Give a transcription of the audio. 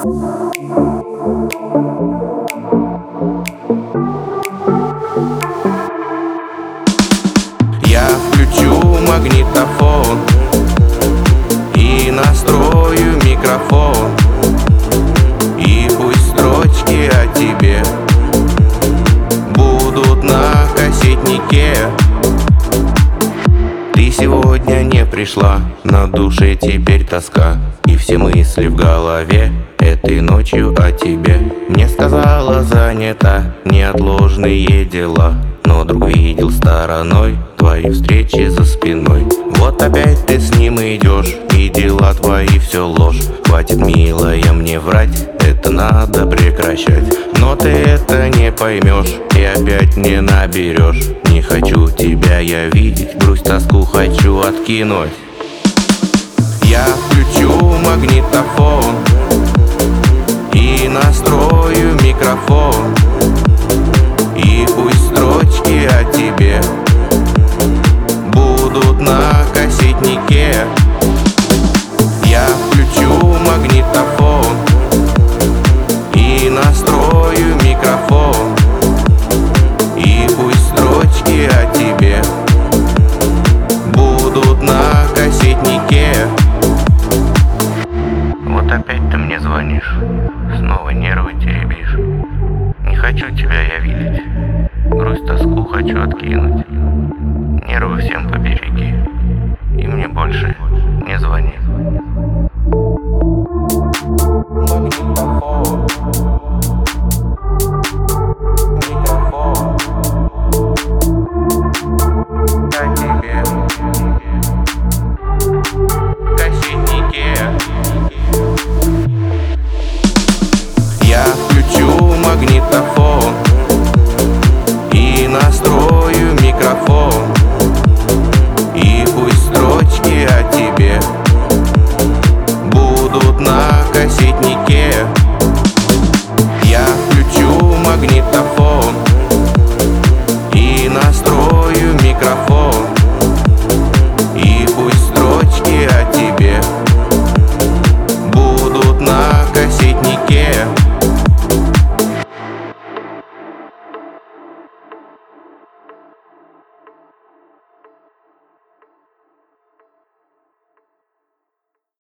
Я включу магнитофон и настрою микрофон, и пусть строчки о тебе будут на кассетнике. Ты сегодня не пришла, на душе теперь тоска, и все мысли в голове этой ночью о тебе. Мне сказала, занята, неотложные дела, но друг видел стороной твои встречи за спиной. Вот опять ты с ним идешь, и дела твои все ложь. Хватит, милая, мне врать, это надо прекращать. Но ты это не поймешь и опять не наберешь. Не хочу тебя я видеть, грусть, тоску хочу откинуть. Я включу магнитофон и настрою микрофон, и пусть строчки о тебе будут на кассетнике. Я включу магнитофон и настрою микрофон, и пусть строчки о тебе будут на кассетнике. Вот опять ты мне звонишь, снова нервы теребишь. Не хочу тебя я видеть, грусть, тоску хочу откинуть. Нервы всем победить.